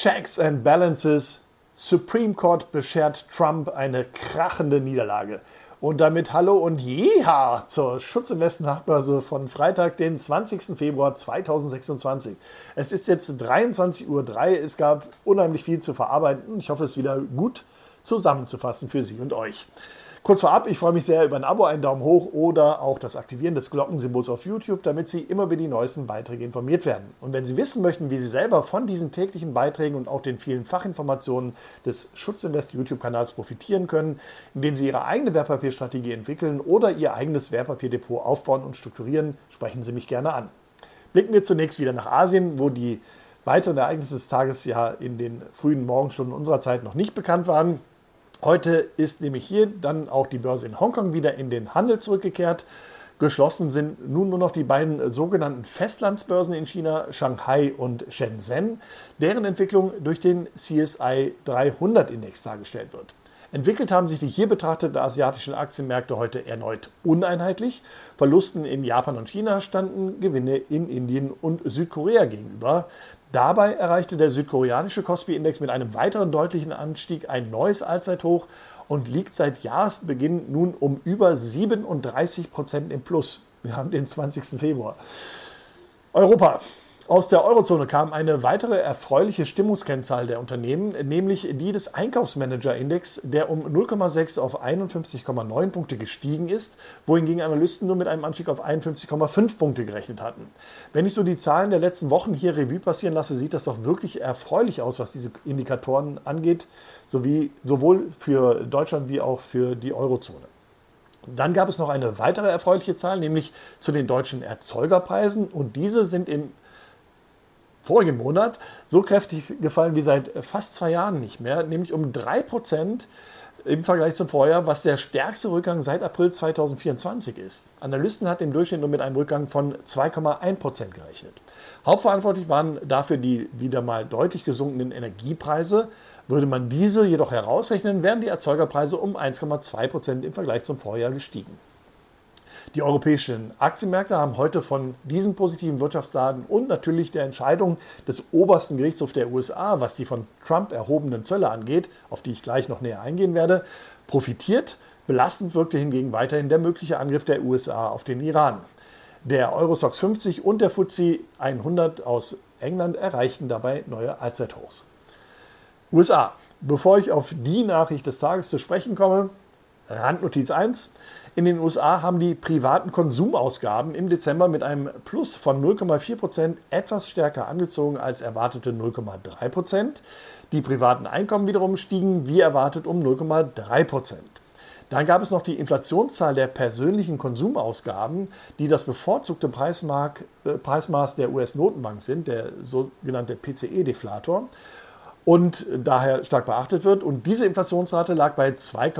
Checks and Balances. Supreme Court beschert Trump eine krachende Niederlage. Und damit hallo und jeha zur Schutzinvest-Nachbörse von Freitag, den 20. Februar 2026. Es ist jetzt 23:03 Uhr. Es gab unheimlich viel zu verarbeiten. Ich hoffe, es ist wieder gut zusammenzufassen für Sie und euch. Kurz vorab, ich freue mich sehr über ein Abo, einen Daumen hoch oder auch das Aktivieren des Glockensymbols auf YouTube, damit Sie immer über die neuesten Beiträge informiert werden. Und wenn Sie wissen möchten, wie Sie selber von diesen täglichen Beiträgen und auch den vielen Fachinformationen des Schutzinvest YouTube-Kanals profitieren können, indem Sie Ihre eigene Wertpapierstrategie entwickeln oder Ihr eigenes Wertpapierdepot aufbauen und strukturieren, sprechen Sie mich gerne an. Blicken wir zunächst wieder nach Asien, wo die weiteren Ereignisse des Tages ja in den frühen Morgenstunden unserer Zeit noch nicht bekannt waren. Heute ist nämlich hier dann auch die Börse in Hongkong wieder in den Handel zurückgekehrt. Geschlossen sind nun nur noch die beiden sogenannten Festlandsbörsen in China, Shanghai und Shenzhen, deren Entwicklung durch den CSI 300 Index dargestellt wird. Entwickelt haben sich die hier betrachteten asiatischen Aktienmärkte heute erneut uneinheitlich. Verlusten in Japan und China standen Gewinne in Indien und Südkorea gegenüber. Dabei erreichte der südkoreanische Kospi-Index mit einem weiteren deutlichen Anstieg ein neues Allzeithoch und liegt seit Jahresbeginn nun um über 37% im Plus. Wir haben den 20. Februar. Europa. Aus der Eurozone kam eine weitere erfreuliche Stimmungskennzahl der Unternehmen, nämlich die des Einkaufsmanager-Index, der um 0,6 auf 51,9 Punkte gestiegen ist, wohingegen Analysten nur mit einem Anstieg auf 51,5 Punkte gerechnet hatten. Wenn ich so die Zahlen der letzten Wochen hier Revue passieren lasse, sieht das doch wirklich erfreulich aus, was diese Indikatoren angeht, sowohl für Deutschland wie auch für die Eurozone. Dann gab es noch eine weitere erfreuliche Zahl, nämlich zu den deutschen Erzeugerpreisen, und diese sind im vorigen Monat so kräftig gefallen wie seit fast 2 Jahren nicht mehr, nämlich um 3% im Vergleich zum Vorjahr, was der stärkste Rückgang seit April 2024 ist. Analysten hatten im Durchschnitt nur mit einem Rückgang von 2,1% gerechnet. Hauptverantwortlich waren dafür die wieder mal deutlich gesunkenen Energiepreise. Würde man diese jedoch herausrechnen, wären die Erzeugerpreise um 1,2% im Vergleich zum Vorjahr gestiegen. Die europäischen Aktienmärkte haben heute von diesen positiven Wirtschaftsdaten und natürlich der Entscheidung des obersten Gerichtshofs der USA, was die von Trump erhobenen Zölle angeht, auf die ich gleich noch näher eingehen werde, profitiert. Belastend wirkte hingegen weiterhin der mögliche Angriff der USA auf den Iran. Der Eurostoxx 50 und der FTSE 100 aus England erreichten dabei neue Allzeithochs. USA. Bevor ich auf die Nachricht des Tages zu sprechen komme, Randnotiz 1. In den USA haben die privaten Konsumausgaben im Dezember mit einem Plus von 0,4% etwas stärker angezogen als erwartete 0,3%. Die privaten Einkommen wiederum stiegen wie erwartet um 0,3%. Dann gab es noch die Inflationszahl der persönlichen Konsumausgaben, die das bevorzugte Preismaß der US-Notenbank sind, der sogenannte PCE-Deflator, und daher stark beachtet wird. Und diese Inflationsrate lag bei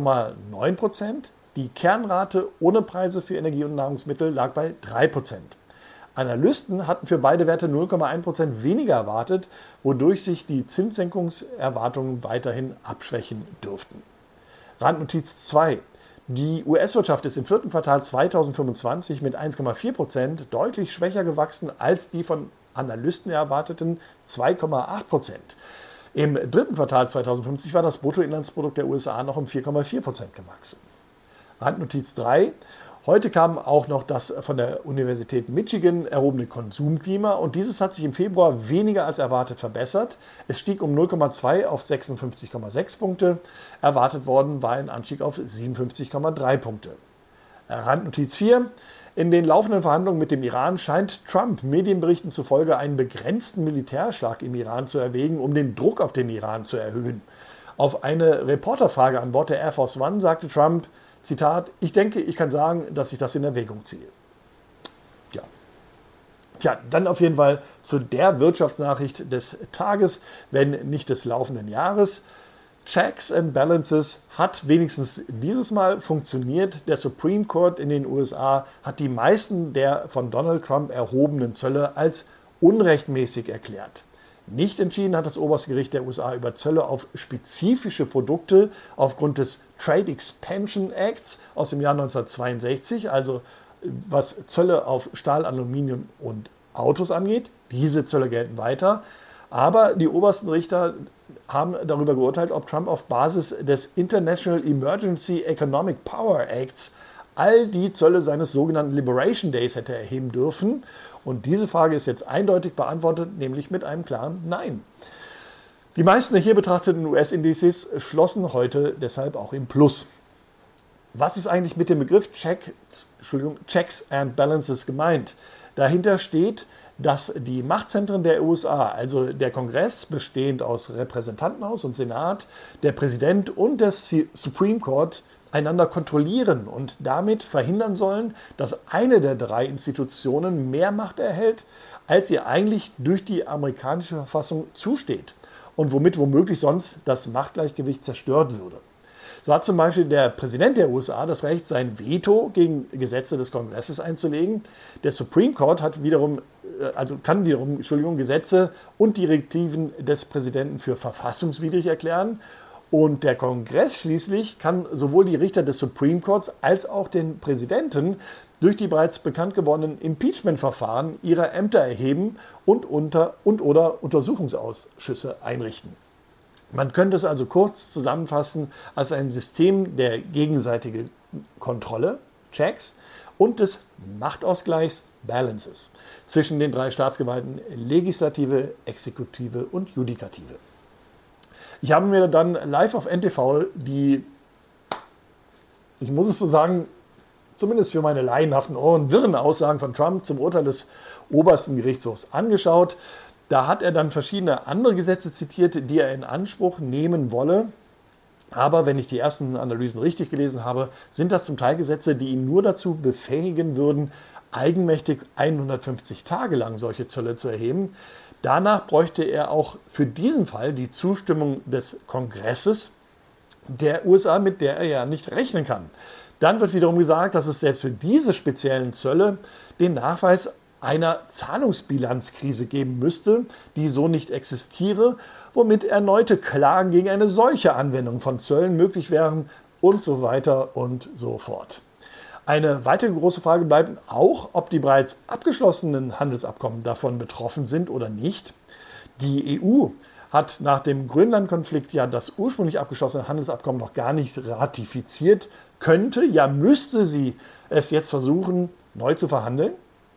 2,9%. Die Kernrate ohne Preise für Energie und Nahrungsmittel lag bei 3%. Analysten hatten für beide Werte 0,1% weniger erwartet, wodurch sich die Zinssenkungserwartungen weiterhin abschwächen dürften. Randnotiz 2. Die US-Wirtschaft ist im 4. Quartal 2025 mit 1,4% deutlich schwächer gewachsen als die von Analysten erwarteten 2,8%. Im 3. Quartal 2050 war das Bruttoinlandsprodukt der USA noch um 4,4% gewachsen. Randnotiz 3. Heute kam auch noch das von der Universität Michigan erhobene Konsumklima, und dieses hat sich im Februar weniger als erwartet verbessert. Es stieg um 0,2 auf 56,6 Punkte. Erwartet worden war ein Anstieg auf 57,3 Punkte. Randnotiz 4. In den laufenden Verhandlungen mit dem Iran scheint Trump Medienberichten zufolge einen begrenzten Militärschlag im Iran zu erwägen, um den Druck auf den Iran zu erhöhen. Auf eine Reporterfrage an Bord der Air Force One sagte Trump, Zitat, ich denke, ich kann sagen, dass ich das in Erwägung ziehe. Ja. Tja, dann auf jeden Fall zu der Wirtschaftsnachricht des Tages, wenn nicht des laufenden Jahres. Checks and Balances hat wenigstens dieses Mal funktioniert. Der Supreme Court in den USA hat die meisten der von Donald Trump erhobenen Zölle als unrechtmäßig erklärt. Nicht entschieden hat das oberste Gericht der USA über Zölle auf spezifische Produkte aufgrund des Trade Expansion Acts aus dem Jahr 1962, also was Zölle auf Stahl, Aluminium und Autos angeht. Diese Zölle gelten weiter. Aber die obersten Richter haben darüber geurteilt, ob Trump auf Basis des International Emergency Economic Power Acts all die Zölle seines sogenannten Liberation Days hätte erheben dürfen. Und diese Frage ist jetzt eindeutig beantwortet, nämlich mit einem klaren Nein. Die meisten der hier betrachteten US-Indizes schlossen heute deshalb auch im Plus. Was ist eigentlich mit dem Begriff Checks and Balances gemeint? Dahinter steht, dass die Machtzentren der USA, also der Kongress, bestehend aus Repräsentantenhaus und Senat, der Präsident und der Supreme Court, einander kontrollieren und damit verhindern sollen, dass eine der drei Institutionen mehr Macht erhält, als ihr eigentlich durch die amerikanische Verfassung zusteht und womit womöglich sonst das Machtgleichgewicht zerstört würde. So hat zum Beispiel der Präsident der USA das Recht, sein Veto gegen Gesetze des Kongresses einzulegen. Der Supreme Court kann wiederum Gesetze und Direktiven des Präsidenten für verfassungswidrig erklären. Und der Kongress schließlich kann sowohl die Richter des Supreme Courts als auch den Präsidenten durch die bereits bekannt gewordenen Impeachment-Verfahren ihrer Ämter erheben und/oder Untersuchungsausschüsse einrichten. Man könnte es also kurz zusammenfassen als ein System der gegenseitigen Kontrolle, Checks, und des Machtausgleichs, Balances, zwischen den drei Staatsgewalten Legislative, Exekutive und Judikative. Ich habe mir dann live auf NTV die, ich muss es so sagen, zumindest für meine laienhaften Ohren, wirren Aussagen von Trump zum Urteil des obersten Gerichtshofs angeschaut. Da hat er dann verschiedene andere Gesetze zitiert, die er in Anspruch nehmen wolle. Aber wenn ich die ersten Analysen richtig gelesen habe, sind das zum Teil Gesetze, die ihn nur dazu befähigen würden, eigenmächtig 150 Tage lang solche Zölle zu erheben. Danach bräuchte er auch für diesen Fall die Zustimmung des Kongresses der USA, mit der er ja nicht rechnen kann. Dann wird wiederum gesagt, dass es selbst für diese speziellen Zölle den Nachweis einer Zahlungsbilanzkrise geben müsste, die so nicht existiere, womit erneute Klagen gegen eine solche Anwendung von Zöllen möglich wären und so weiter und so fort. Eine weitere große Frage bleibt auch, ob die bereits abgeschlossenen Handelsabkommen davon betroffen sind oder nicht. Die EU hat nach dem Grönland-Konflikt ja das ursprünglich abgeschlossene Handelsabkommen noch gar nicht ratifiziert, müsste sie es jetzt versuchen, neu zu verhandeln.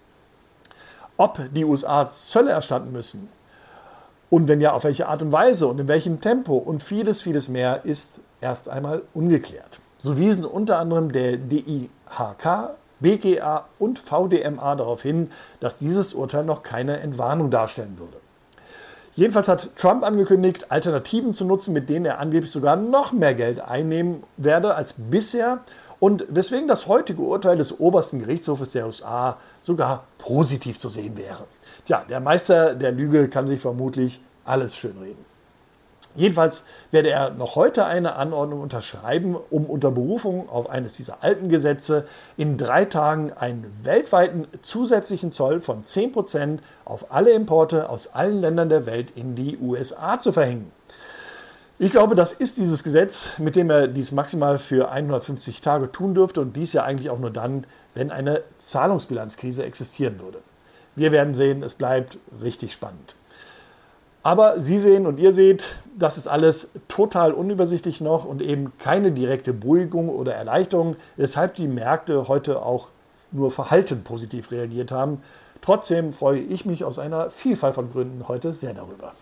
Ob die USA Zölle erstatten müssen und wenn ja, auf welche Art und Weise und in welchem Tempo und vieles, vieles mehr ist erst einmal ungeklärt. So wiesen unter anderem der DIHK, BGA und VDMA darauf hin, dass dieses Urteil noch keine Entwarnung darstellen würde. Jedenfalls hat Trump angekündigt, Alternativen zu nutzen, mit denen er angeblich sogar noch mehr Geld einnehmen werde als bisher und weswegen das heutige Urteil des obersten Gerichtshofes der USA sogar positiv zu sehen wäre. Tja, der Meister der Lüge kann sich vermutlich alles schönreden. Jedenfalls werde er noch heute eine Anordnung unterschreiben, um unter Berufung auf eines dieser alten Gesetze in 3 Tagen einen weltweiten zusätzlichen Zoll von 10% auf alle Importe aus allen Ländern der Welt in die USA zu verhängen. Ich glaube, das ist dieses Gesetz, mit dem er dies maximal für 150 Tage tun dürfte und dies ja eigentlich auch nur dann, wenn eine Zahlungsbilanzkrise existieren würde. Wir werden sehen, es bleibt richtig spannend. Aber Sie sehen und ihr seht, das ist alles total unübersichtlich noch und eben keine direkte Beruhigung oder Erleichterung, weshalb die Märkte heute auch nur verhalten positiv reagiert haben. Trotzdem freue ich mich aus einer Vielfalt von Gründen heute sehr darüber.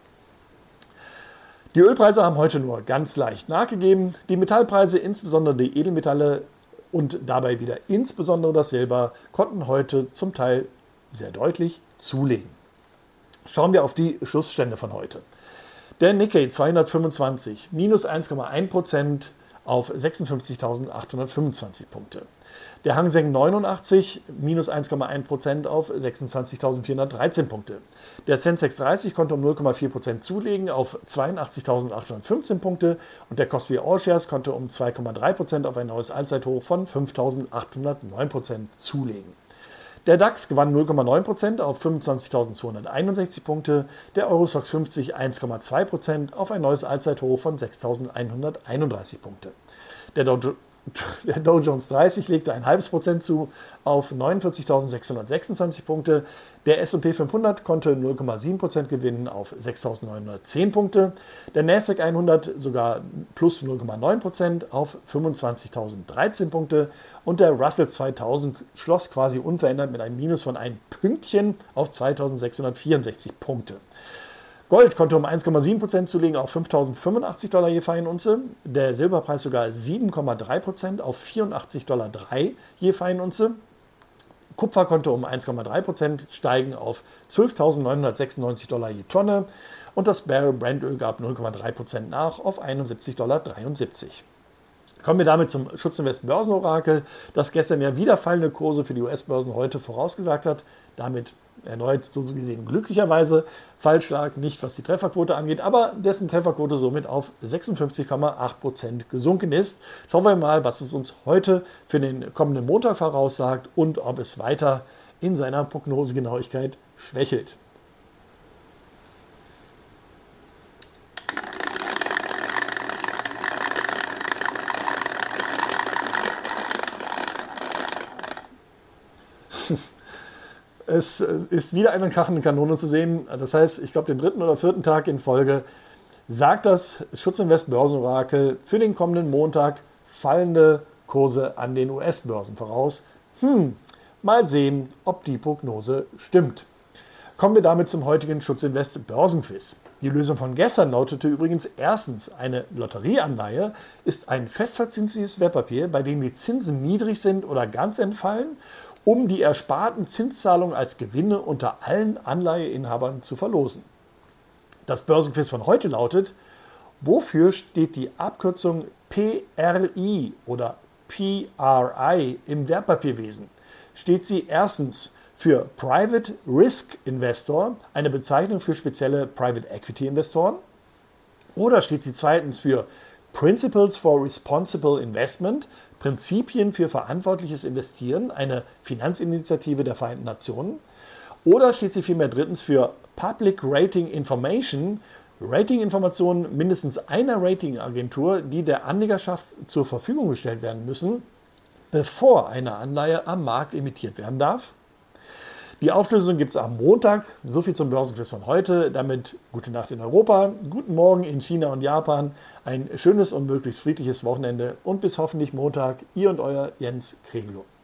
Die Ölpreise haben heute nur ganz leicht nachgegeben. Die Metallpreise, insbesondere die Edelmetalle und dabei wieder insbesondere das Silber, konnten heute zum Teil sehr deutlich zulegen. Schauen wir auf die Schlussstände von heute. Der Nikkei 225 minus 1,1% auf 56.825 Punkte. Der Hang Seng 89 minus 1,1% auf 26.413 Punkte. Der Sensex 30 konnte um 0,4% zulegen auf 82.815 Punkte und der Kospi All Shares konnte um 2,3% auf ein neues Allzeithoch von 5.809% zulegen. Der DAX gewann 0,9% auf 25.261 Punkte, der Eurostoxx 50 1,2% auf ein neues Allzeithoch von 6.131 Punkte. Der Dow Der Dow Jones 30 legte 0,5% zu auf 49.626 Punkte. Der S&P 500 konnte 0,7% gewinnen auf 6.910 Punkte. Der Nasdaq 100 sogar plus 0,9% auf 25.013 Punkte. Und der Russell 2000 schloss quasi unverändert mit einem Minus von ein Pünktchen auf 2.664 Punkte. Gold konnte um 1,7% zulegen auf $5.085 je Feinunze. Der Silberpreis sogar 7,3% auf $84,03 je Feinunze. Kupfer konnte um 1,3% steigen auf $12.996 je Tonne. Und das Barrel Brandöl gab 0,3% nach auf $71,73. Kommen wir damit zum Schutzinvest Börsenorakel, das gestern ja wieder fallende Kurse für die US-Börsen heute vorausgesagt hat. Damit erneut so gesehen glücklicherweise falsch lag, nicht was die Trefferquote angeht, aber dessen Trefferquote somit auf 56,8% gesunken ist. Schauen wir mal, was es uns heute für den kommenden Montag voraussagt und ob es weiter in seiner Prognosegenauigkeit schwächelt. Es ist wieder eine krachende Kanone zu sehen. Das heißt, ich glaube, den dritten oder vierten Tag in Folge sagt das Schutzinvest Börsenorakel für den kommenden Montag fallende Kurse an den US-Börsen voraus. Mal sehen, ob die Prognose stimmt. Kommen wir damit zum heutigen Schutzinvest Börsenquiz. Die Lösung von gestern lautete übrigens erstens, eine Lotterieanleihe ist ein festverzinsliches Wertpapier, bei dem die Zinsen niedrig sind oder ganz entfallen, um die ersparten Zinszahlungen als Gewinne unter allen Anleiheinhabern zu verlosen. Das Börsenquiz von heute lautet: Wofür steht die Abkürzung PRI oder PRI im Wertpapierwesen? Steht sie erstens für Private Risk Investor, eine Bezeichnung für spezielle Private Equity Investoren? Oder steht sie zweitens für Principles for Responsible Investment, Prinzipien für verantwortliches Investieren, eine Finanzinitiative der Vereinten Nationen? Oder steht sie vielmehr drittens für Public Rating Information, Ratinginformationen mindestens einer Ratingagentur, die der Anlegerschaft zur Verfügung gestellt werden müssen, bevor eine Anleihe am Markt emittiert werden darf? Die Auflösung gibt es am Montag. So viel zum Börsenquiz von heute. Damit gute Nacht in Europa, guten Morgen in China und Japan, ein schönes und möglichst friedliches Wochenende und bis hoffentlich Montag. Ihr und euer Jens Kregelow.